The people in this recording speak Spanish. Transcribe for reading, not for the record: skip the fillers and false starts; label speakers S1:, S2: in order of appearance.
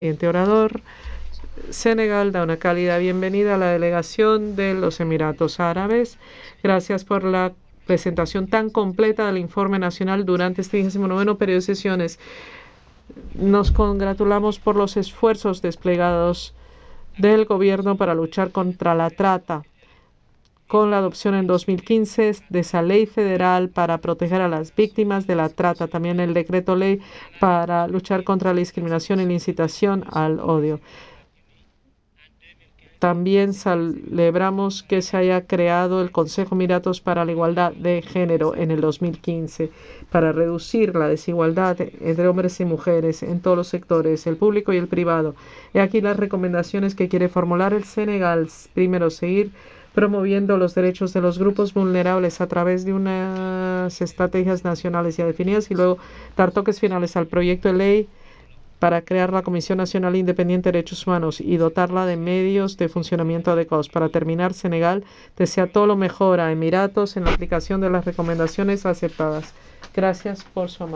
S1: Siguiente orador. Senegal da una cálida bienvenida a la delegación de los Emiratos Árabes. Gracias por la presentación tan completa del informe nacional durante este 29º periodo de sesiones. Nos congratulamos por los esfuerzos desplegados del gobierno para luchar contra la trata, con la adopción en 2015 de esa ley federal para proteger a las víctimas de la trata, también el decreto ley para luchar contra la discriminación y la incitación al odio. También celebramos que se haya creado el Consejo Emiratos para la Igualdad de Género en el 2015 para reducir la desigualdad entre hombres y mujeres en todos los sectores, el público y el privado. He aquí las recomendaciones que quiere formular el Senegal. Primero, seguir promoviendo los derechos de los grupos vulnerables a través de unas estrategias nacionales ya definidas y luego dar toques finales al proyecto de ley para crear la Comisión Nacional Independiente de Derechos Humanos y dotarla de medios de funcionamiento adecuados. Para terminar, Senegal desea todo lo mejor a Emiratos en la aplicación de las recomendaciones aceptadas. Gracias por su amabilidad.